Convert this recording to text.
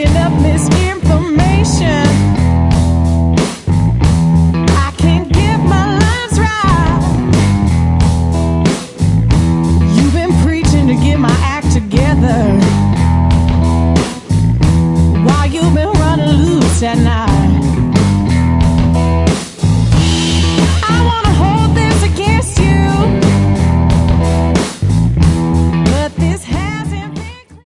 picking up misinformation. I can't get my lines right. You've been preaching to get my act together while you've been running loose at night.